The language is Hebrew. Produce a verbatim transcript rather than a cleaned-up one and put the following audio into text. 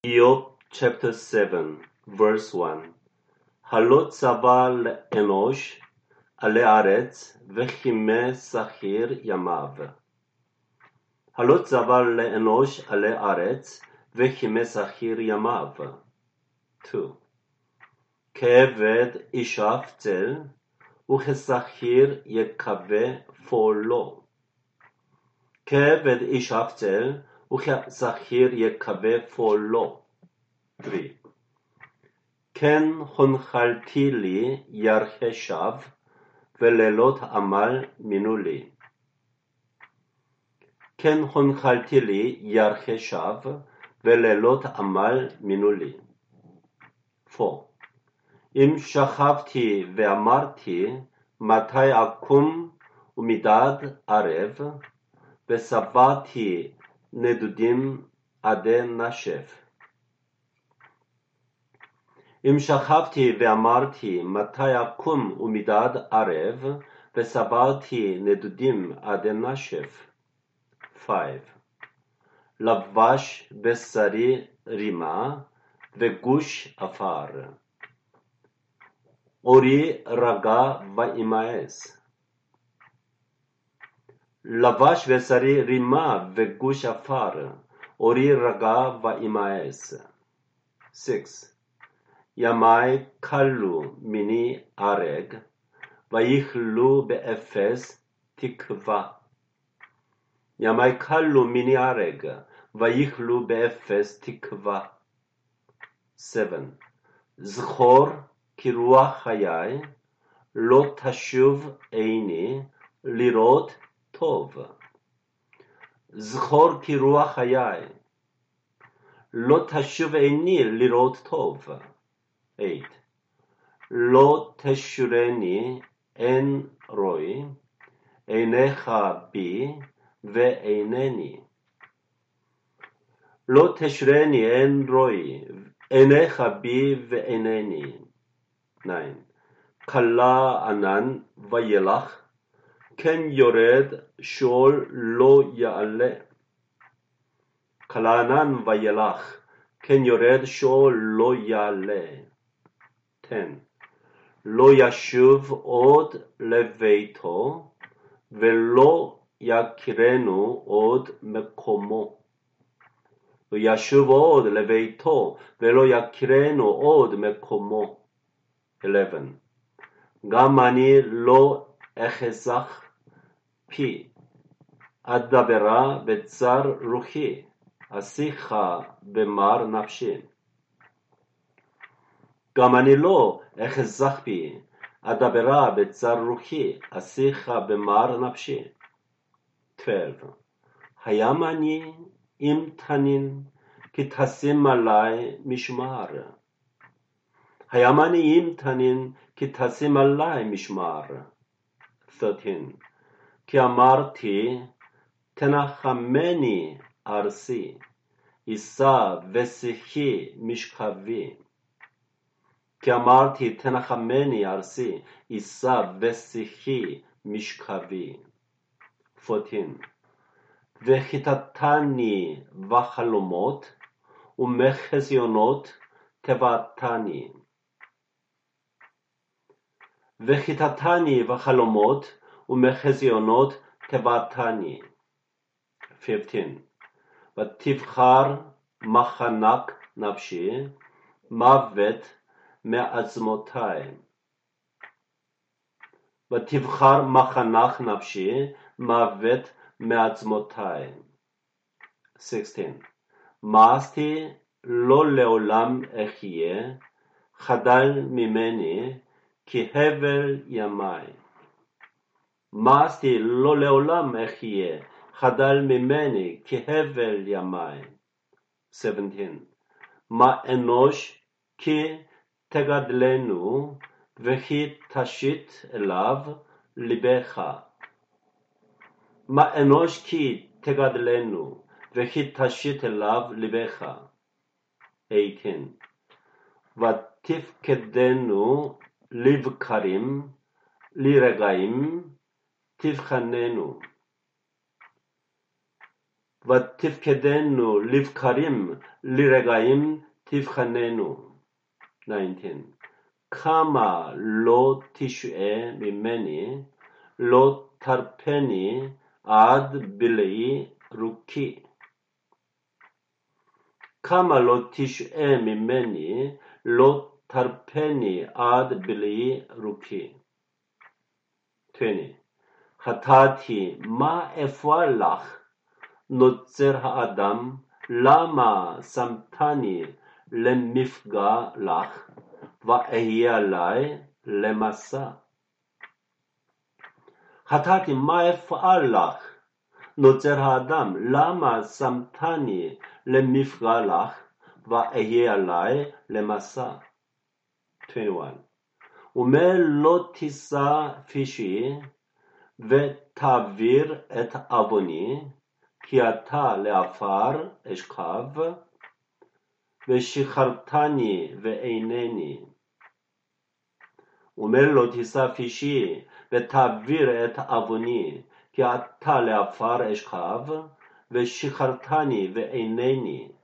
Job chapter seven, verse one. הלא צבא לאנוש עלי ארץ, וכימי שכיר ימיו. הלא צבא לאנוש עלי ארץ, וכימי שכיר ימיו. two. כעבד ישב צל, וכשכיר יקווה פועלו. כעבד ישב צל, וכשכיר יקווה פועלו. three. כן הונחלתי לי ירחי שווא, ולילות עמל מינו לי. כן הונחלתי לי ירחי שווא, ולילות עמל מינו לי. four. אם שכבתי ואמרתי, מתי אקום ומדד ערב, ושבעתי נדודים עדי נשף. אם שכבתי ואמרתי, מתי אקום ומדד ערב, ושבעתי נדודים עדי נשף. five. לבש בשרי רימה, וגוש עפר. אורי רגע וימאס. לבש בשרי רימה וגוש עפר, אורי רגע וימאס. six. ימי כלו מיני הרג, ויכלו באפס תקווה. ימי כלו מיני הרג, ויכלו באפס תקווה. seven. זכור כי רוח חיי, לא תשוב עיני לראות טוב. זכור כי רוח חיי, לא תשוב עיני לראות טוב. eight. לא תשורני אין רואי, עיניך בי ועינני. לא תשורני אין רואי, עיניך בי ועינני. nine. כלה ענן וילך, כן יורד שאול לא יעלה. כלה ענן וילך, כן יורד שאול לא יעלה. ten. לא ישוב עוד לביתו, ולא יכירנו עוד מקומו. לא ישוב עוד לביתו, ולא יכירנו עוד מקומו. eleven. גם אני לא אחזק פי, אדברה בצר רוחי, אשיך במר נפשי. גם אני לא אחזק פי, אדברה בצר רוחי, אשיך במר נפשי. twelve. הים אני אם תנין, כי תשים עלי משמר. הים אני אם תנין, כי תשים עלי משמר. thirteen. כי אמרתי, תנחמני ארצי, אשא ושיחי משכבי. כי אמרתי, תנחמני ארצי, אשא ושיחי משכבי. fourteen. וכיתתני בחלומות, ומחזיונות תבעתני. וכיתתני בחלומות, ומחזיונות תבעתני. fifteen. ותבחר מחנק נפשי, מוות מעצמותי. ותבחר מחנק נפשי, מוות מעצמותי. sixteen. מאסתי לא לעולם אחיה, חדל ממני כי הבל ימי. מאסתי לא לעולם אחיה, חדל ממני כי הבל ימי. seventeen. מה אנוש כי תגדלנו, וכי תשית אליו לבך. מה אנוש כי תגדלנו, וכי תשית אליו לבך. eighteen. ותפקדנו לבקרים, לרגעים תבחננו. ותפקדנו לבקרים לרגעים תבחננו. תשע עשרה. כמה לא תשעה ממני, לא תרפני עד בלעי רוקי. כמה לא תשעה ממני, לא תרפני עד בלעי רוקי. עשרים. חטאתי, מה אפעל לך, נוצר האדם, למה שמתני למפגע לך, ואהיה עלי למסע. חטאתי, מה אפעל לך, נוצר האדם, למה שמתני למפגע לך, ואהיה עלי למסע. עשרים ואחת. ומה לא תישא פישי, ותעביר את עווני, כי אתה לעפר אשכב, ושחררתני ואינני. ומה לא תישא פישי, ותעביר את עווני, כי אתה לעפר אשכב, ושחררתני ואינני.